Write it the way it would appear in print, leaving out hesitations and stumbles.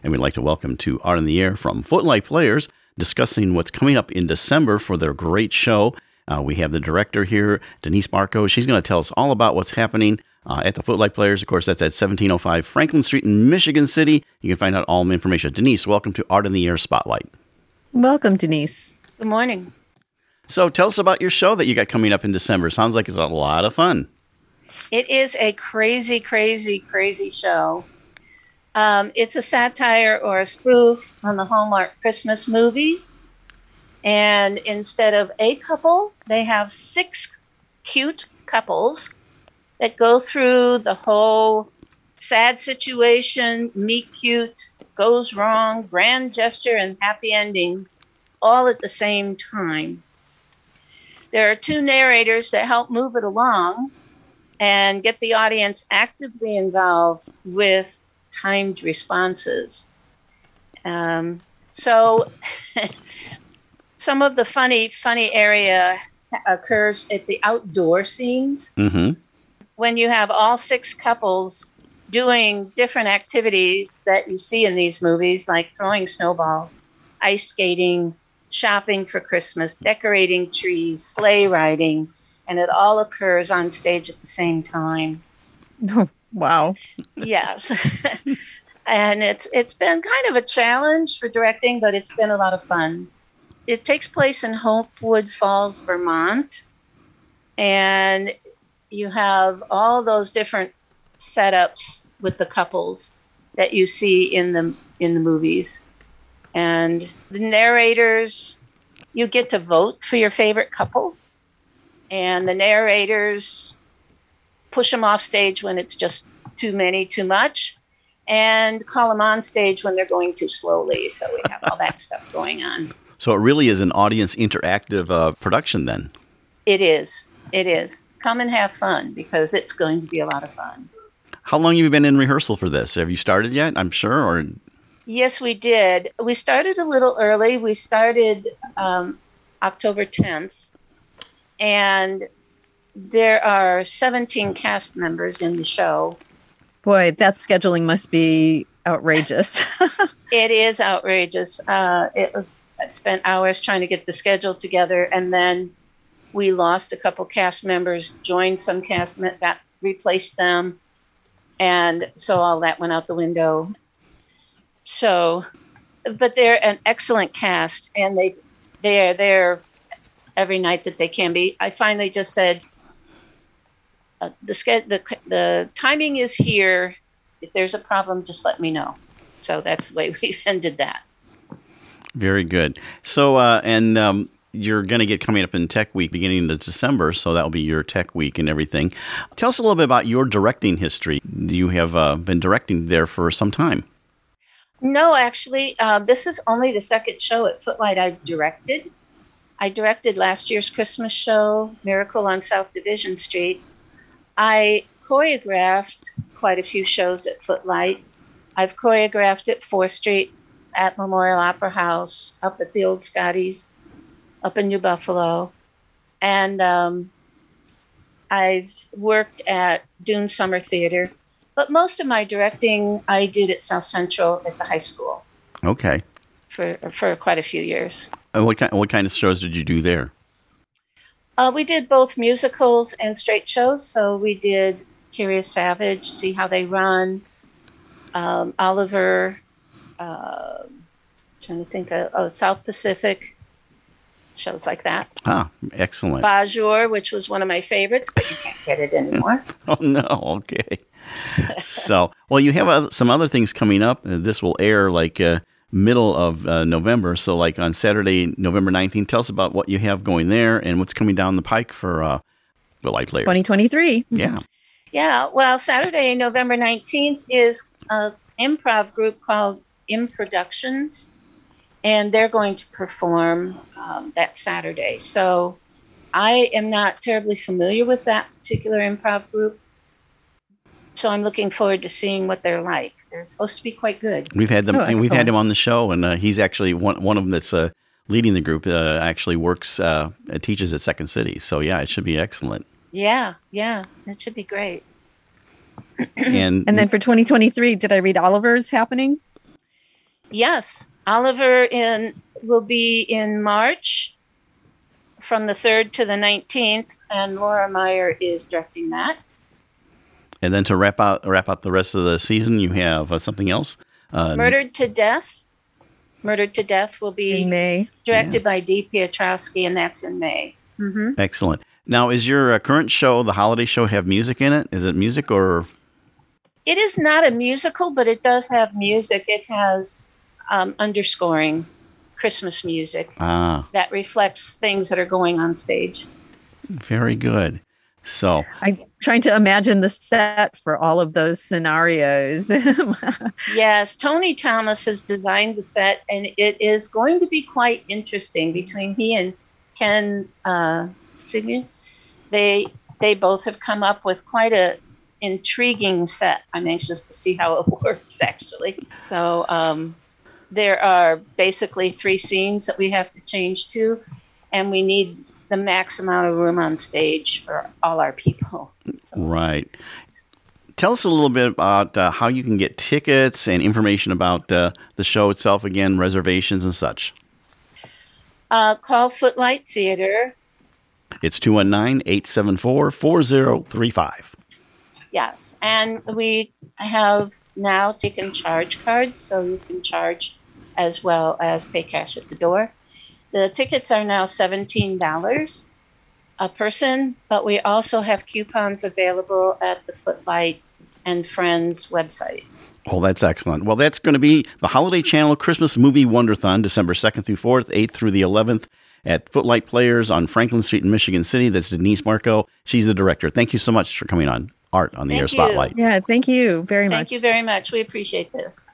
And we'd like to welcome to Art in the Air from Footlight Players, discussing what's coming up in December for their great show. We have the director here, Denise Marco. She's going to tell us all about what's happening at the Footlight Players. Of course, that's at 1705 Franklin Street in Michigan City. You can find out all the information. Denise, welcome to Art in the Air Spotlight. Welcome, Denise. Good morning. So tell us about your show that you got coming up in December. Sounds like it's a lot of fun. It is a crazy, crazy, crazy show. It's a satire or a spoof on the Hallmark Christmas movies. And instead of a couple, they have 6 cute couples that go through the whole sad situation, meet cute, goes wrong, grand gesture, and happy ending, all at the same time. There are 2 narrators that help move it along and get the audience actively involved with timed responses. So some of the funny area occurs at the outdoor scenes. Mm-hmm. When you have all 6 couples doing different activities that you see in these movies, like throwing snowballs, ice skating, shopping for Christmas, decorating trees, sleigh riding, and it all occurs on stage at the same time. Oh, wow. Yes. And it's been kind of a challenge for directing, but it's been a lot of fun. It takes place in Hopewood Falls, Vermont, and you have all those different setups with the couples that you see in the movies. And the narrators, you get to vote for your favorite couple, and the narrators push them off stage when it's just too many, too much, and call them on stage when they're going too slowly. So we have all that stuff going on. So it really is an audience interactive production then. It is. It is. Come and have fun, because it's going to be a lot of fun. How long have you been in rehearsal for this? Have you started yet, I'm sure? Or Yes, we did. We started a little early. We started October 10th, and there are 17 cast members in the show. Boy, that scheduling must be outrageous. It is outrageous. I spent hours trying to get the schedule together, and then we lost a couple cast members, joined some cast members, replaced them, and so all that went out the window. So, but they're an excellent cast, and they're there every night that they can be. I finally just said, the timing is here. If there's a problem, just let me know. So that's the way we've ended that. Very good. So, you're going to get coming up in Tech Week beginning of December, so that'll be your Tech Week and everything. Tell us a little bit about your directing history. You have been directing there for some time. No, actually, this is only the second show at Footlight I've directed. I directed last year's Christmas show, Miracle on South Division Street. I choreographed quite a few shows at Footlight. I've choreographed at 4th Street, at Memorial Opera House, up at the Old Scotty's, up in New Buffalo. And I've worked at Dune Summer Theater. But most of my directing I did at South Central at the high school. Okay. For quite a few years. And what kind of shows did you do there? We did both musicals and straight shows. So we did Curious Savage, See How They Run, Oliver, trying to think of South Pacific, shows like that. Ah, excellent. Bonjour, which was one of my favorites, but you can't get it anymore. Oh, no. Okay. So, well, you have some other things coming up. This will air like middle of November. So like on Saturday, November 19th, tell us about what you have going there and what's coming down the pike for Footlight Players. 2023. Yeah. Yeah. Well, Saturday, November 19th is an improv group called Improductions, and they're going to perform that Saturday. So I am not terribly familiar with that particular improv group. So I'm looking forward to seeing what they're like. They're supposed to be quite good. We've had them. Oh, we've had him on the show, and he's actually one of them that's leading the group. Actually works, teaches at Second City. So yeah, it should be excellent. Yeah, it should be great. And then for 2023, did I read Oliver's happening? Yes, Oliver will be in March from the 3rd to the 19th, and Laura Meyer is directing that. And then to wrap out the rest of the season, you have something else. Murdered to Death. Murdered to Death will be In May. directed by Dee Piotrowski, and that's in May. Mm-hmm. Excellent. Now, is your current show, the holiday show, have music in it? Is it music or? It is not a musical, but it does have music. It has underscoring Christmas music that reflects things that are going on stage. Very good. So I'm trying to imagine the set for all of those scenarios. Yes, Tony Thomas has designed the set, and it is going to be quite interesting between he and Ken Sigmund. They both have come up with quite a intriguing set. I'm anxious to see how it works, actually. So there are basically 3 scenes that we have to change to, and we need the max amount of room on stage for all our people. So. Right. Tell us a little bit about how you can get tickets and information about the show itself, again, reservations and such. Call Footlight Theater. It's 219-874-4035. Yes, and we have now taken charge cards, so you can charge as well as pay cash at the door. The tickets are now $17 a person, but we also have coupons available at the Footlight and Friends website. Oh, that's excellent. Well, that's going to be the Holiday Channel Christmas Movie Wonderthon, December 2nd through 4th, 8th through the 11th at Footlight Players on Franklin Street in Michigan City. That's Denise Marco. She's the director. Thank you so much for coming on Art on the Air Spotlight. Yeah, thank you very much. Thank you very much. We appreciate this.